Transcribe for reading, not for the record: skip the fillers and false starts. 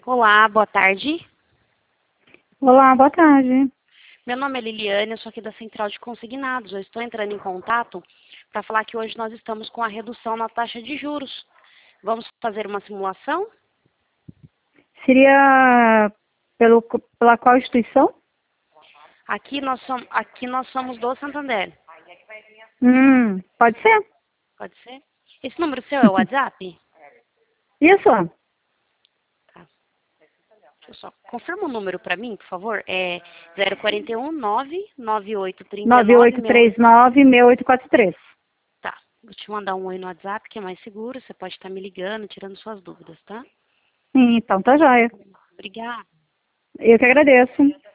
Olá, boa tarde. Olá, boa tarde. Meu nome é Liliane, eu sou aqui da Central de Consignados. Eu estou entrando em contato para falar que hoje nós estamos com a redução na taxa de juros. Vamos fazer uma simulação? Seria pela qual instituição? Aqui nós somos do Santander. Pode ser? Pode ser? Esse número seu é o WhatsApp? Isso, Tá. Deixa eu só. Confirma o número para mim, por favor. É 041 99839 9839-6843. Tá. Vou te mandar um oi no WhatsApp, que é mais seguro. Você pode estar me ligando, tirando suas dúvidas, tá? Então, tá joia. Obrigada. Eu que agradeço.